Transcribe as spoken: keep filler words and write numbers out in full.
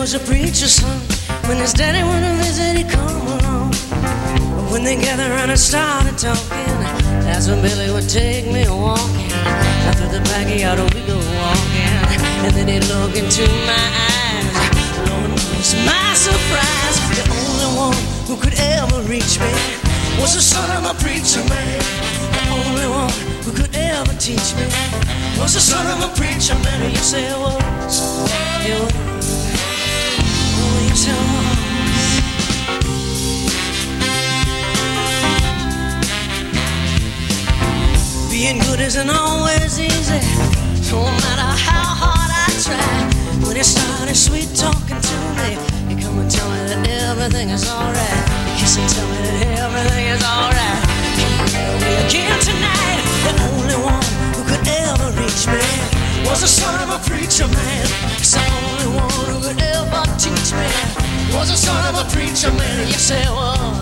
was a preacher's son. When his daddy went to visit, he'd come along. But when they gathered around and started talking, that's when Billy would take me walking. After the backyard we go walking, and then he'd look into my eyes. Lord knows my surprise, the only one who could ever reach me was the son of a preacher man. The only one who could ever teach me was the son of a preacher man. And you say it was, it was. Oh, yes it was. Being good isn't always easy, no matter how hard I try. When he started sweet talking to me, he come and tell me that everything is alright. He kiss and tell me that everything is alright. He'll be again tonight. The only one who could ever reach me was the son of a preacher man. It's the only one who could ever teach me was the son of a preacher man. Yes, it was.